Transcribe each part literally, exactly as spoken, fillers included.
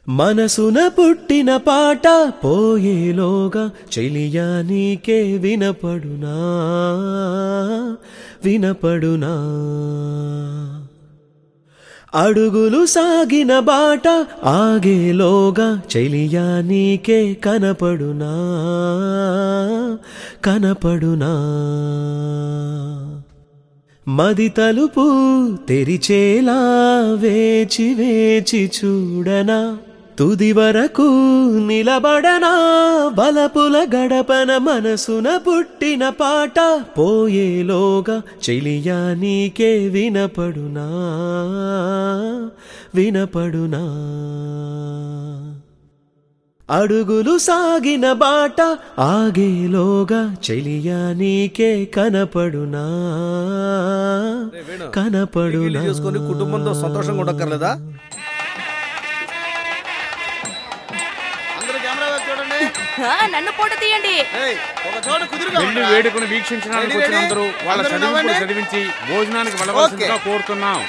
మనసున పుట్టిన పాట పోయేలోగా చెలియా నీకే వినపడునా వినపడునా అడుగులు సాగిన బాట ఆగేలోగా చెలియా నీకే కనపడునా కనపడునా మది తలుపు తెరిచేలా వేచి వేచి చూడనా తుది వరకు నిలబడనా బలపుల గడపన మనసున పుట్టిన పాట పోయేలోగా చెలియా నీకే వినపడునా వినపడునా అడుగులు సాగిన బాట ఆగేలోగా చెలియా నీకే కనపడునా కనపడునా కుటుంబంతో సంతోషంగా ఉండక్కర్లేదా? నన్ను ఫోటో తీయండి. పెళ్లి వేడుకను వీక్షించడానికి వచ్చిన అందరూ వాళ్ళ చదివింపులు చదివించి భోజనానికి వెళ్ళవలసిందిగా కోరుతున్నాం.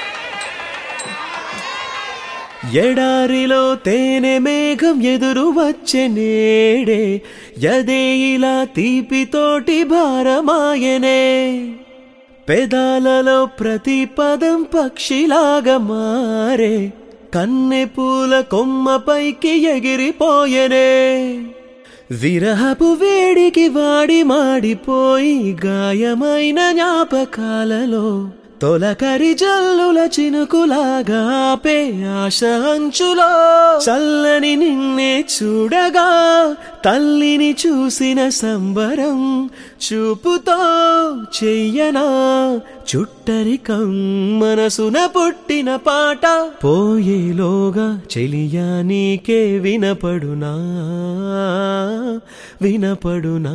ఎడారిలో తేనె మేఘం ఎదురు వచ్చే నేడే యదే ఇలా తీపితోటి భారమాయనే పెదాలలో ప్రతి పదం పక్షిలాగా మారే కన్నె పూల కొమ్మపైకి ఎగిరిపోయనే విరహపు వేడికి వాడి మాడిపోయి గాయమైన జ్ఞాపకాలలో తొలకరి జల్లుల చినుకులాగా ఆపే ఆశ అంచులో చల్లని నిన్నే చూడగా తల్లిని చూసిన సంబరం చూపుతో చెయ్యనా చుట్టరికం మనసున పుట్టిన పాట పోయేలోగా చెలియా నీకే వినపడునా వినపడునా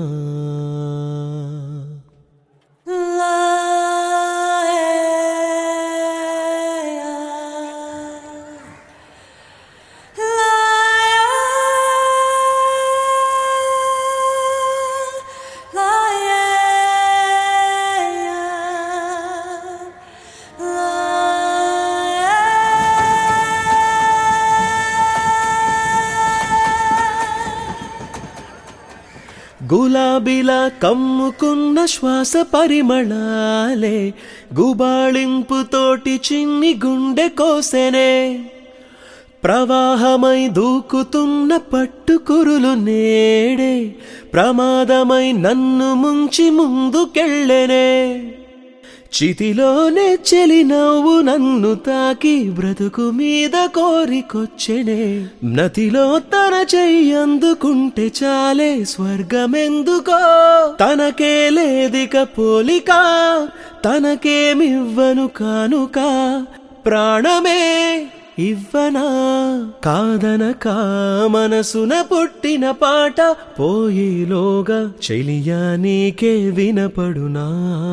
గులాబీలా కమ్ముకున్న శ్వాస పరిమళాలే గుబాళింపుతోటి చిన్ని గుండె కోసెనే ప్రవాహమై దూకుతున్న పట్టుకురులు నేడే ప్రమాదమై నన్ను ముంచి ముందుకెళ్ళెనే చితిలోనే చెలి నవ్వు నన్ను తాకి బ్రతుకు మీద కోరికొచ్చెనే నతిలో తన చెయ్యి అందుకుంటే చాలే స్వర్గమెందుకో తనకే లేదిక పోలిక తనకేమివ్వను కానుక ప్రాణమే ఇవ్వనా కాదనక మనసున పుట్టిన పాట పోయేలోగా చెలియా నీకే వినపడునా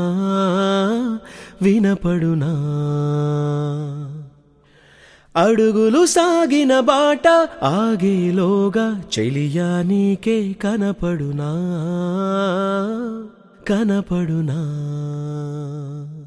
వినపడునా అడుగులు సాగిన బాట ఆగేలోగా చెలియా నీకే కనపడునా కనపడునా